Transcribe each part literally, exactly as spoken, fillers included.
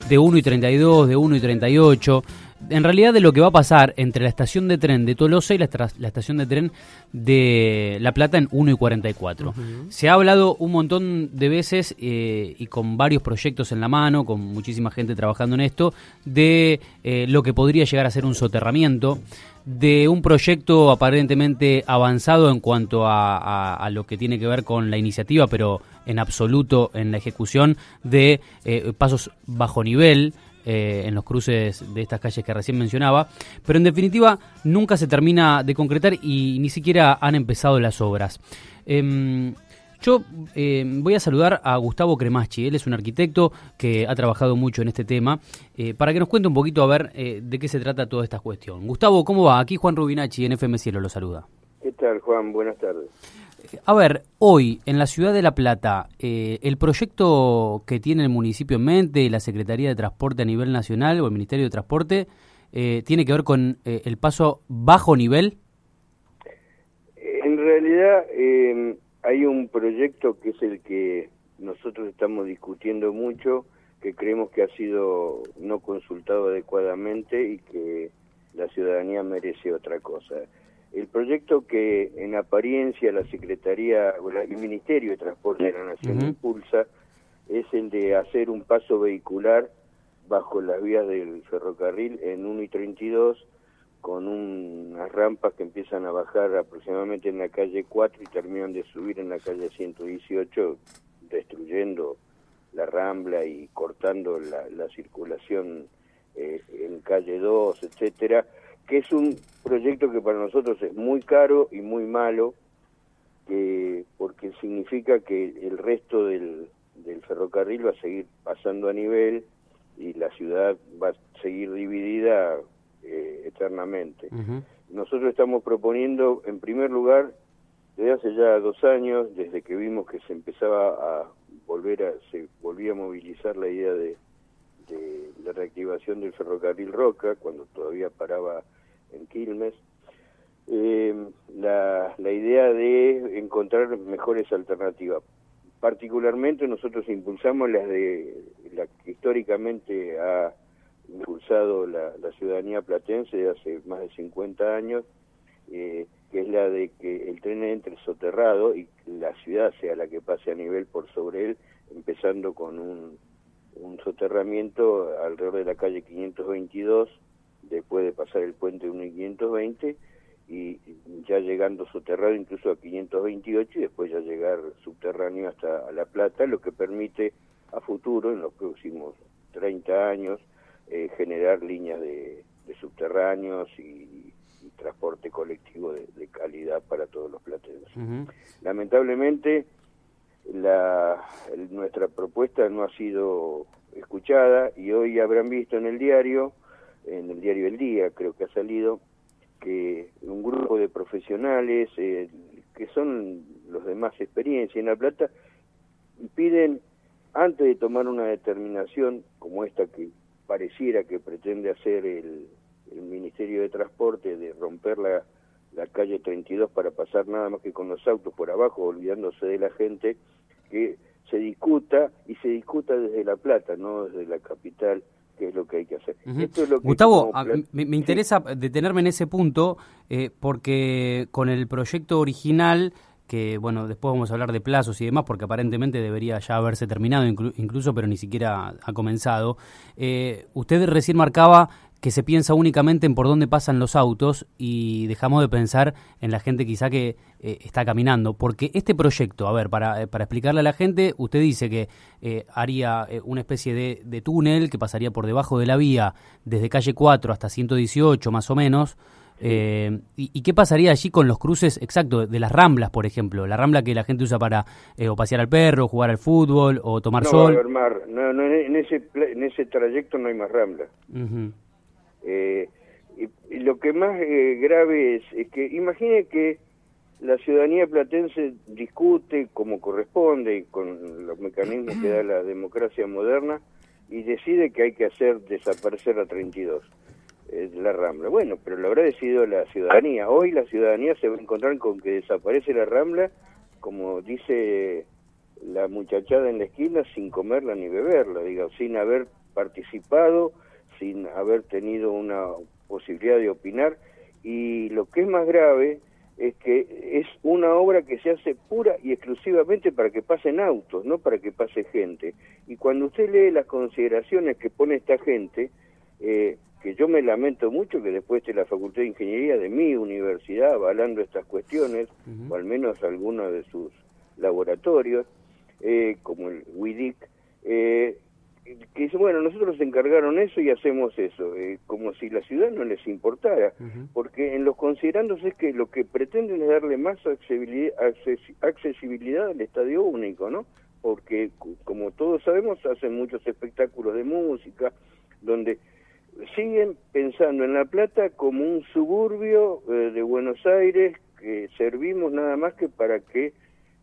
de uno y treinta y dos, de uno y treinta y ocho. En realidad de lo que va a pasar entre la estación de tren de Tolosa y la, la estación de tren de La Plata en uno y cuarenta y cuatro. Uh-huh. Se ha hablado un montón de veces eh, y con varios proyectos en la mano, con muchísima gente trabajando en esto, de eh, lo que podría llegar a ser un soterramiento, de un proyecto aparentemente avanzado en cuanto a, a, a lo que tiene que ver con la iniciativa, pero en absoluto en la ejecución, de eh, pasos bajo nivel, Eh, en los cruces de estas calles que recién mencionaba, pero en definitiva nunca se termina de concretar y ni siquiera han empezado las obras. Eh, yo eh, voy a saludar a Gustavo Cremacci. Él es un arquitecto que ha trabajado mucho en este tema, eh, para que nos cuente un poquito a ver eh, de qué se trata toda esta cuestión. Gustavo, ¿cómo va? Aquí Juan Rubinacci en F M Cielo lo saluda. ¿Qué tal, Juan? Buenas tardes. A ver, hoy en la ciudad de La Plata, eh, el proyecto que tiene el municipio en mente y la Secretaría de Transporte a nivel nacional o el Ministerio de Transporte, eh, ¿tiene que ver con eh, el paso bajo nivel? En realidad eh, hay un proyecto que es el que nosotros estamos discutiendo mucho, que creemos que ha sido no consultado adecuadamente y que la ciudadanía merece otra cosa. El proyecto que en apariencia la Secretaría o el Ministerio de Transporte de la Nación uh-huh. impulsa es el de hacer un paso vehicular bajo las vías del ferrocarril en uno y treinta y dos, con un, unas rampas que empiezan a bajar aproximadamente en la calle cuatro y terminan de subir en la calle ciento dieciocho, destruyendo la Rambla y cortando la, la circulación eh, en calle dos, etcétera, que es un proyecto que para nosotros es muy caro y muy malo, que, porque significa que el resto del, del ferrocarril va a seguir pasando a nivel y la ciudad va a seguir dividida eh, eternamente. Uh-huh. Nosotros estamos proponiendo, en primer lugar, desde hace ya dos años, desde que vimos que se empezaba a volver a, se volvía a movilizar la idea de, de la reactivación del ferrocarril Roca, cuando todavía paraba en Quilmes, eh, la, la idea de encontrar mejores alternativas. Particularmente nosotros impulsamos las de la que históricamente ha impulsado la, la ciudadanía platense de hace más de cincuenta años, eh, que es la de que el tren entre soterrado y la ciudad sea la que pase a nivel por sobre él, empezando con un, un soterramiento alrededor de la calle quinientos veintidós, después de pasar el puente uno y quinientos veinte, y ya llegando soterrado incluso a quinientos veintiocho, y después ya llegar subterráneo hasta La Plata, lo que permite a futuro, en los próximos treinta años, eh, generar líneas de, de subterráneos y, y transporte colectivo de, de calidad para todos los platenses. Uh-huh. Lamentablemente, la, el, nuestra propuesta no ha sido escuchada, y hoy habrán visto en el diario, en el diario El Día, creo que ha salido, que un grupo de profesionales, eh, que son los de más experiencia en La Plata, piden, antes de tomar una determinación como esta que pareciera que pretende hacer el, el Ministerio de Transporte, de romper la, la calle treinta y dos para pasar nada más que con los autos por abajo, olvidándose de la gente, que se discuta, y se discuta desde La Plata, no desde la capital, que es lo que hay que hacer. Uh-huh. Esto es lo que Gustavo, a, me, me interesa sí. detenerme en ese punto, eh, porque con el proyecto original, que bueno, después vamos a hablar de plazos y demás, porque aparentemente debería ya haberse terminado inclu- incluso, pero ni siquiera ha comenzado, eh, usted recién marcaba que se piensa únicamente en por dónde pasan los autos y dejamos de pensar en la gente quizá que eh, está caminando, porque este proyecto, a ver, para, para explicarle a la gente, usted dice que eh, haría eh, una especie de, de túnel que pasaría por debajo de la vía desde calle cuatro hasta ciento dieciocho más o menos, eh, y, y qué pasaría allí con los cruces, exacto, de las ramblas, por ejemplo, la rambla que la gente usa para eh, o pasear al perro, jugar al fútbol o tomar no sol. Va a haber mar. No, no, en ese, en ese trayecto no hay más rambla. Uh-huh. Eh, y, y lo que más eh, grave es, es que imagine que la ciudadanía platense discute como corresponde con los mecanismos que da la democracia moderna y decide que hay que hacer desaparecer la treinta y dos, eh, la Rambla. Bueno, pero lo habrá decidido la ciudadanía. Hoy la ciudadanía se va a encontrar con que desaparece la Rambla, como dice la muchachada en la esquina, sin comerla ni beberla, digo, sin haber participado, sin haber tenido una posibilidad de opinar, y lo que es más grave es que es una obra que se hace pura y exclusivamente para que pasen autos, no para que pase gente. Y cuando usted lee las consideraciones que pone esta gente, eh, que yo me lamento mucho que después de la Facultad de Ingeniería de mi universidad avalando estas cuestiones, uh-huh. o al menos algunos de sus laboratorios, eh, como el U I D I C, eh, que dice, bueno, nosotros se encargaron eso y hacemos eso, eh, como si la ciudad no les importara, uh-huh. porque en los considerandos es que lo que pretenden es darle más accesibilidad, accesibilidad al estadio único, ¿no? Porque, como todos sabemos, hacen muchos espectáculos de música, donde siguen pensando en La Plata como un suburbio eh, de Buenos Aires, que servimos nada más que para que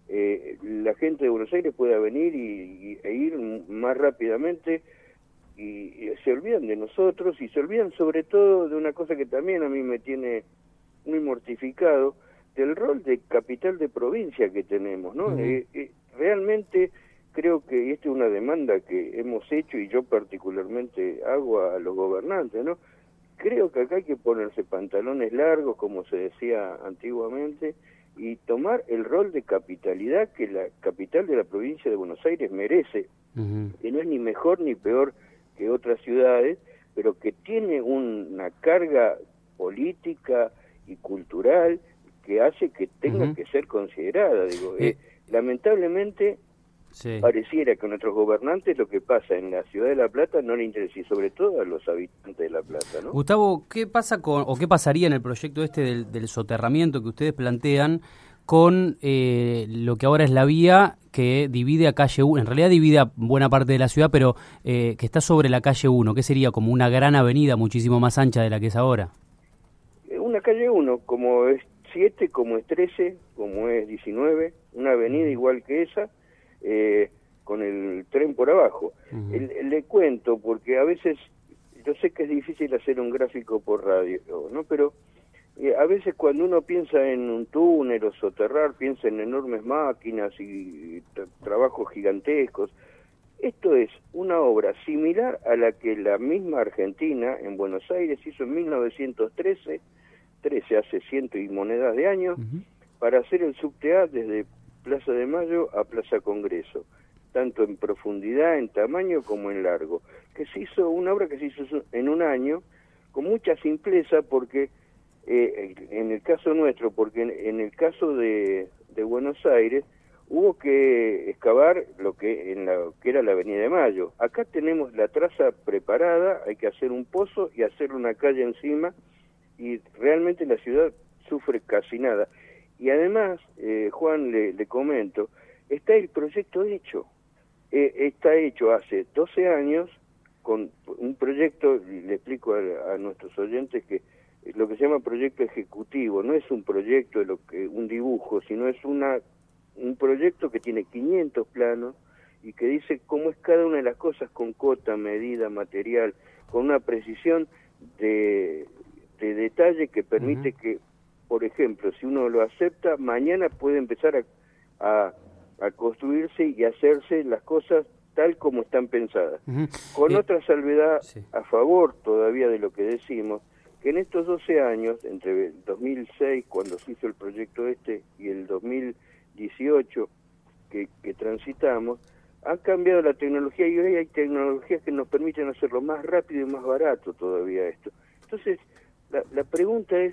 eh, la gente de Buenos Aires pueda venir y, y, e ir más rápidamente, y, y se olvidan de nosotros, y se olvidan sobre todo de una cosa que también a mí me tiene muy mortificado, del rol de capital de provincia que tenemos, ¿no? Uh-huh. eh, eh, realmente creo que esta es una demanda que hemos hecho, y yo particularmente hago a, a los gobernantes, ¿no? Creo que acá hay que ponerse pantalones largos, como se decía antiguamente, y tomar el rol de capitalidad que la capital de la provincia de Buenos Aires merece, uh-huh. que no es ni mejor ni peor que otras ciudades, pero que tiene una carga política y cultural que hace que tenga uh-huh. que ser considerada. Digo, eh, eh, lamentablemente sí. pareciera que a nuestros gobernantes lo que pasa en la ciudad de La Plata no le interesa, y sobre todo a los habitantes de La Plata, ¿no? Gustavo, ¿qué pasa con, o qué pasaría en el proyecto este del, del soterramiento que ustedes plantean con eh, lo que ahora es la vía que divide a calle uno, en realidad divide a buena parte de la ciudad, pero eh, que está sobre la calle uno, que sería como una gran avenida muchísimo más ancha de la que es ahora? Una calle uno, como es siete, como es trece, como es diecinueve, una avenida igual que esa, eh, con el tren por abajo. Uh-huh. el, le cuento, porque a veces, yo sé que es difícil hacer un gráfico por radio, ¿no? Pero eh, a veces cuando uno piensa en un túnel o soterrar, piensa en enormes máquinas y, y tra- trabajos gigantescos. Esto es una obra similar a la que la misma Argentina, en Buenos Aires, hizo en mil novecientos trece, trece hace ciento y monedas de años, uh-huh. para hacer el subte A desde Plaza de Mayo a Plaza Congreso, tanto en profundidad, en tamaño como en largo, que se hizo una obra que se hizo en un año, con mucha simpleza, porque eh, en el caso nuestro, porque en, en el caso de, de Buenos Aires, hubo que excavar lo que en la que era la Avenida de Mayo. Acá tenemos la traza preparada, hay que hacer un pozo y hacer una calle encima, y realmente la ciudad sufre casi nada. Y además, eh, Juan, le, le comento, está el proyecto hecho. Eh, está hecho hace doce años, con un proyecto, le explico a, a nuestros oyentes que lo que se llama proyecto ejecutivo no es un proyecto, de lo que un dibujo, sino es una un proyecto que tiene quinientos planos y que dice cómo es cada una de las cosas, con cota, medida, material, con una precisión de, de detalle que permite uh-huh. que, por ejemplo, si uno lo acepta, mañana puede empezar a, a, a construirse y hacerse las cosas tal como están pensadas. Uh-huh. Con eh, otra salvedad sí. a favor todavía de lo que decimos, que en estos doce años, entre el dos mil seis, cuando se hizo el proyecto este, y el dos mil dieciocho que, que transitamos, ha cambiado la tecnología, y hoy hay tecnologías que nos permiten hacerlo más rápido y más barato todavía esto. Entonces, la, la pregunta es,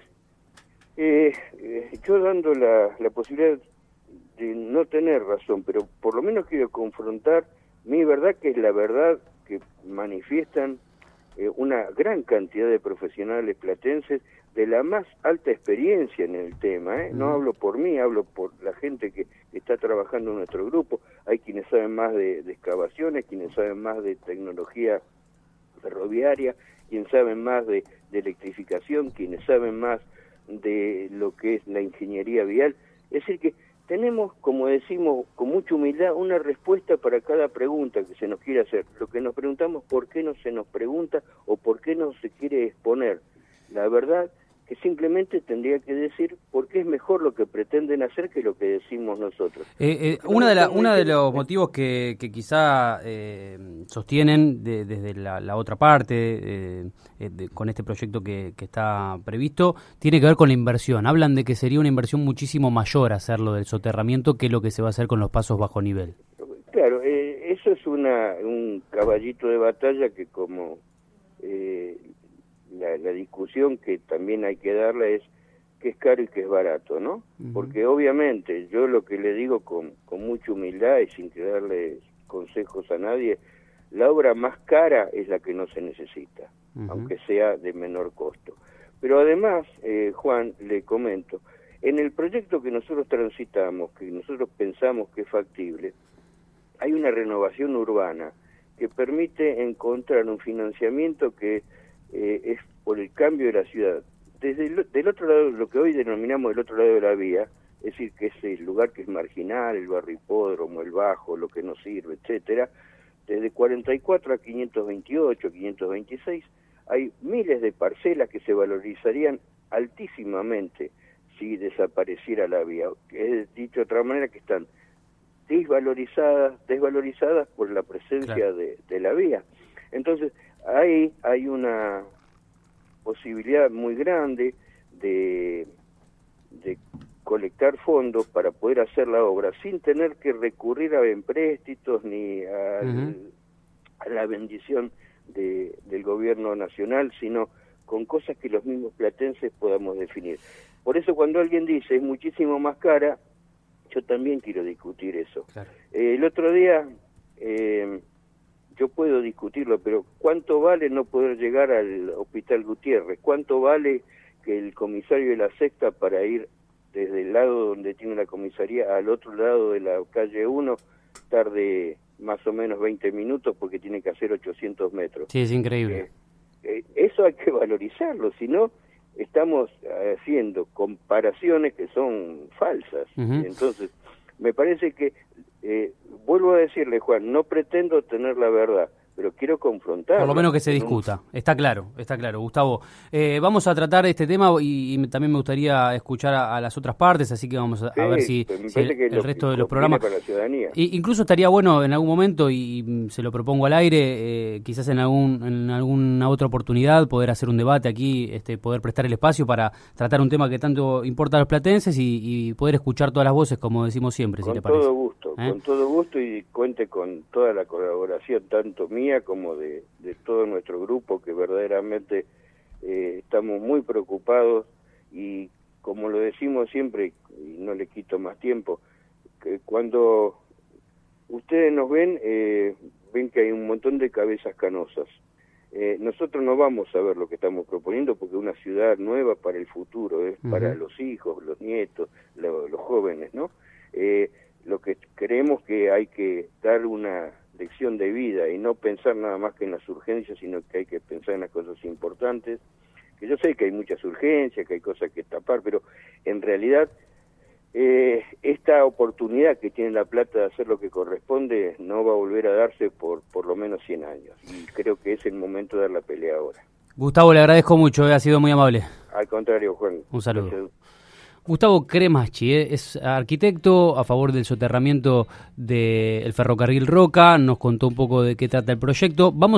eh, eh, yo dando la, la posibilidad de no tener razón, pero por lo menos quiero confrontar mi verdad, que es la verdad que manifiestan eh, una gran cantidad de profesionales platenses de la más alta experiencia en el tema, ¿eh? No hablo por mí, hablo por la gente que está trabajando en nuestro grupo. Hay quienes saben más de, de excavaciones, quienes saben más de tecnología ferroviaria, quienes saben más de, de electrificación, quienes saben más de lo que es la ingeniería vial. Es decir que tenemos, como decimos con mucha humildad, una respuesta para cada pregunta que se nos quiere hacer. Lo que nos preguntamos, ¿por qué no se nos pregunta o por qué no se quiere exponer la verdad que simplemente tendría que decir por qué es mejor lo que pretenden hacer que lo que decimos nosotros. Eh, eh, una de la, uno de los motivos que, que quizá eh, sostienen de, desde la, la otra parte, eh, de, con este proyecto que, que está previsto, tiene que ver con la inversión. Hablan de que sería una inversión muchísimo mayor hacerlo del soterramiento que lo que se va a hacer con los pasos bajo nivel. Claro, eh, eso es una un caballito de batalla que como... Eh, La, la discusión que también hay que darle es qué es caro y qué es barato, ¿no? Uh-huh. Porque obviamente yo lo que le digo con, con mucha humildad y sin darle consejos a nadie, la obra más cara es la que no se necesita, uh-huh. aunque sea de menor costo. Pero además, eh, Juan, le comento, en el proyecto que nosotros transitamos, que nosotros pensamos que es factible, hay una renovación urbana que permite encontrar un financiamiento que Eh, es por el cambio de la ciudad. Desde el, del otro lado, lo que hoy denominamos el otro lado de la vía, es decir, que es el lugar que es marginal, el barrio hipódromo, el bajo, lo que no sirve, etcétera, desde cuarenta y cuatro a quinientos veintiocho, quinientos veintiséis, hay miles de parcelas que se valorizarían altísimamente si desapareciera la vía. Es dicho de otra manera, que están desvalorizadas, desvalorizadas por la presencia claro. de, de la vía. Entonces, ahí hay una posibilidad muy grande de, de colectar fondos para poder hacer la obra sin tener que recurrir a empréstitos ni a, uh-huh. a la bendición de, del gobierno nacional, sino con cosas que los mismos platenses podamos definir. Por eso cuando alguien dice es muchísimo más cara, yo también quiero discutir eso. Claro. Eh, el otro día... Eh, yo puedo discutirlo, pero ¿cuánto vale no poder llegar al Hospital Gutiérrez? ¿Cuánto vale que el comisario de la Sexta, para ir desde el lado donde tiene la comisaría al otro lado de la calle uno, tarde más o menos veinte minutos porque tiene que hacer ochocientos metros? Sí, es increíble. Eh, eh, eso hay que valorizarlo, si no estamos haciendo comparaciones que son falsas. Uh-huh. Entonces, me parece que Eh, vuelvo a decirle, Juan, no pretendo tener la verdad, pero quiero confrontar. Por lo menos que se discuta, está claro, está claro. Gustavo, eh, vamos a tratar este tema y, y también me gustaría escuchar a, a las otras partes, así que vamos a, sí, a ver si, si el, el resto de los programas... Para la ciudadanía. Y, incluso estaría bueno en algún momento, y, y se lo propongo al aire, eh, quizás en algún en alguna otra oportunidad, poder hacer un debate aquí, este, poder prestar el espacio para tratar un tema que tanto importa a los platenses y, y poder escuchar todas las voces, como decimos siempre, con si le parece. Con todo gusto, ¿Eh? con todo gusto, y cuente con toda la colaboración, tanto mía como de, de todo nuestro grupo, que verdaderamente eh, estamos muy preocupados, y como lo decimos siempre, y no le quito más tiempo, que cuando ustedes nos ven, eh, ven que hay un montón de cabezas canosas. Eh, nosotros no vamos a ver lo que estamos proponiendo, porque es una ciudad nueva para el futuro, es uh-huh. para los hijos, los nietos, lo, los jóvenes, ¿no? Eh, lo que creemos que hay que dar una lección de vida y no pensar nada más que en las urgencias, sino que hay que pensar en las cosas importantes, que yo sé que hay muchas urgencias, que hay cosas que tapar, pero en realidad eh, esta oportunidad que tiene La Plata de hacer lo que corresponde no va a volver a darse por por lo menos cien años, y creo que es el momento de dar la pelea ahora. Gustavo, le agradezco mucho, eh, ha sido muy amable. Al contrario, Juan. Un saludo. Gracias. Gustavo Cremaschi, eh, es arquitecto a favor del soterramiento del ferrocarril Roca, nos contó un poco de qué trata el proyecto. Vamos